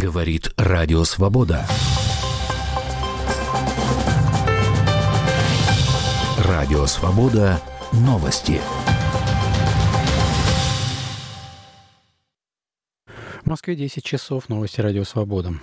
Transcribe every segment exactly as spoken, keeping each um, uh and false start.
Говорит Радио Свобода. Радио Свобода. Новости. В Москве десять часов. Новости Радио Свобода.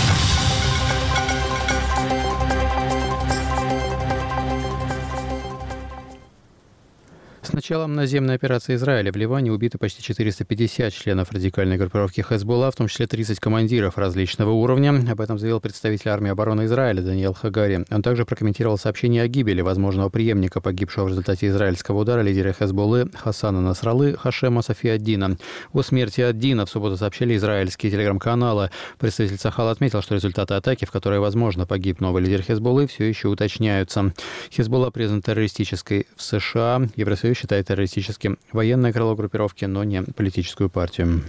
С началом наземной операции Израиля в Ливане убиты почти четыреста пятьдесят членов радикальной группировки Хезболла, в том числе тридцать командиров различного уровня. Об этом заявил представитель армии обороны Израиля Даниэль Хагари. Он также прокомментировал сообщение о гибели возможного преемника погибшего в результате израильского удара лидера Хезболлы Хасана Насраллы Хашема Сафи-ад-Дина. О смерти ад-Дина в субботу сообщили израильские телеграм-каналы. Представитель Цахал отметил, что результаты атаки, в которой, возможно, погиб новый лидер Хезболлы, все еще уточняются. Хезболла признана террористической в США. Евросоюз считает террористическим военное крыло группировки, но не политическую партию.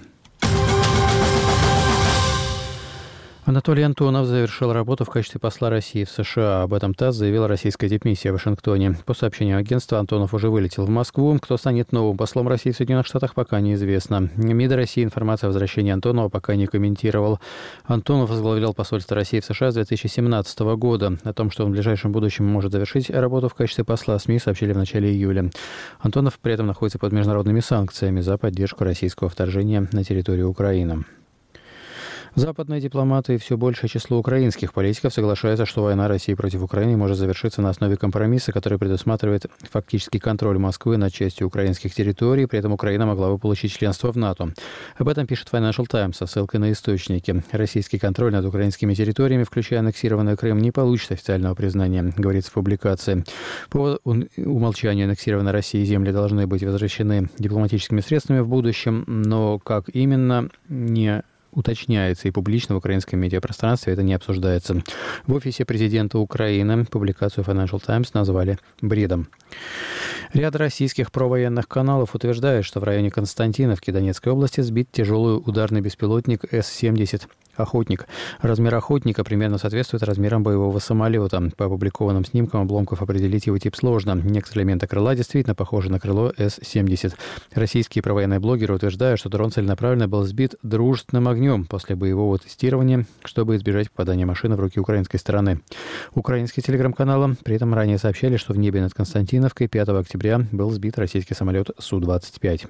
Анатолий Антонов завершил работу в качестве посла России в США. Об этом ТАСС заявила российская дипмиссия в Вашингтоне. По сообщению агентства, Антонов уже вылетел в Москву. Кто станет новым послом России в Соединенных Штатах, пока неизвестно. МИД России информацию о возвращении Антонова пока не комментировал. Антонов возглавлял посольство России в США с две тысячи семнадцатого года. О том, что он в ближайшем будущем может завершить работу в качестве посла, СМИ сообщили в начале июля. Антонов при этом находится под международными санкциями за поддержку российского вторжения на территорию Украины. Западные дипломаты и все большее число украинских политиков соглашаются, что война России против Украины может завершиться на основе компромисса, который предусматривает фактический контроль Москвы над частью украинских территорий. При этом Украина могла бы получить членство в НАТО. Об этом пишет Financial Times со ссылкой на источники. Российский контроль над украинскими территориями, включая аннексированный Крым, не получит официального признания, говорится в публикации. По умолчанию аннексированной России земли должны быть возвращены дипломатическими средствами в будущем, но как именно, не уточняется, и публично в украинском медиапространстве это не обсуждается. В офисе президента Украины публикацию Financial Times назвали бредом. Ряд российских провоенных каналов утверждает, что в районе Константиновки Донецкой области сбит тяжелый ударный беспилотник эс семьдесят «Охотник». Размер «Охотника» примерно соответствует размерам боевого самолета. По опубликованным снимкам обломков определить его тип сложно. Некоторые элементы крыла действительно похожи на крыло эс семьдесят. Российские провоенные блогеры утверждают, что дрон целенаправленно был сбит дружественным огнем после боевого тестирования, чтобы избежать попадания машины в руки украинской стороны. Украинские телеграм-каналы при этом ранее сообщали, что в небе над Константиновкой пятого октября был сбит российский самолет Су двадцать пять.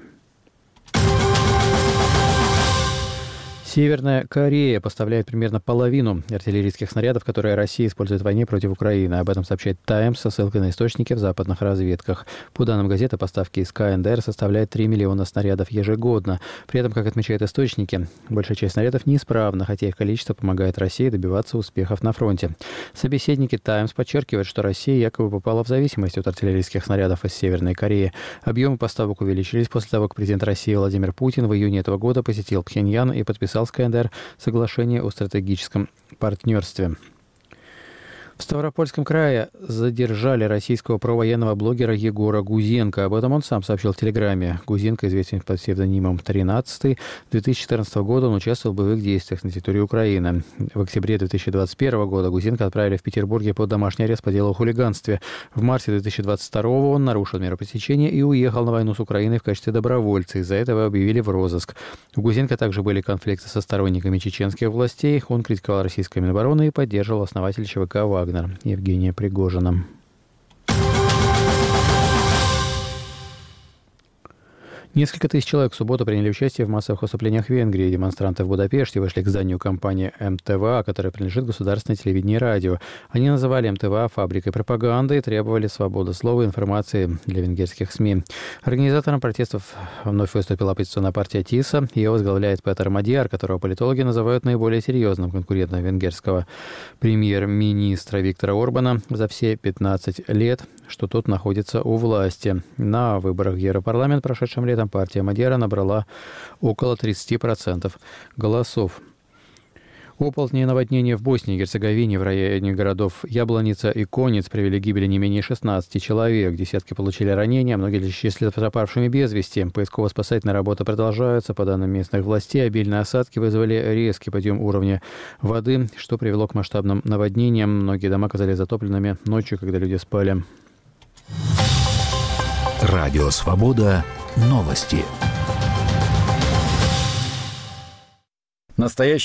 Северная Корея поставляет примерно половину артиллерийских снарядов, которые Россия использует в войне против Украины. Об этом сообщает «Таймс» со ссылкой на источники в западных разведках. По данным газеты, поставки из ка эн дэ эр составляют три миллиона снарядов ежегодно. При этом, как отмечают источники, большая часть снарядов неисправна, хотя их количество помогает России добиваться успехов на фронте. Собеседники «Таймс» подчеркивают, что Россия якобы попала в зависимость от артиллерийских снарядов из Северной Кореи. Объемы поставок увеличились после того, как президент России Владимир Путин в июне этого года посетил Пхеньян и подписал с ка эн дэ эр соглашение о стратегическом партнерстве. В Ставропольском крае задержали российского провоенного блогера Егора Гузенко. Об этом он сам сообщил в Телеграме. Гузенко известен под псевдонимом тринадцатый. С две тысячи четырнадцатого года он участвовал в боевых действиях на территории Украины. В октябре две тысячи двадцать первого года Гузенко отправили в Петербурге под домашний арест по делу о хулиганстве. В марте две тысячи двадцать второго он нарушил меры пресечения и уехал на войну с Украиной в качестве добровольца. Из-за этого объявили в розыск. У Гузенко также были конфликты со сторонниками чеченских властей. Он критиковал российскую Минобороны и поддерживал основателя ЧВК «Вагнер» Евгения Пригожина. Несколько тысяч человек в субботу приняли участие в массовых выступлениях в Венгрии. Демонстранты в Будапеште вышли к зданию компании эм тэ вэ а, которая принадлежит государственной телевидению и радио. Они называли эм тэ вэ а фабрикой пропаганды и требовали свободы слова и информации для венгерских СМИ. Организатором протестов вновь выступила оппозиционная партия ТИСА. Ее возглавляет Петер Мадьяр, которого политологи называют наиболее серьезным конкурентом венгерского премьер-министра Виктора Орбана за все пятнадцать лет, что тот находится у власти. На выборах в Европарламент, прошедшем летом, партия Мадьяра набрала около тридцать процентов голосов. Оползни и наводнения в Боснии и Герцеговине в районе городов Яблоница и Конец привели к гибели не менее шестнадцати человек. Десятки получили ранения, многие лишились пропавшими без вести. Поисково-спасательные работы продолжаются. По данным местных властей, обильные осадки вызвали резкий подъем уровня воды, что привело к масштабным наводнениям. Многие дома оказались затопленными ночью, когда люди спали. Радио Свобода. Новости. Настоящий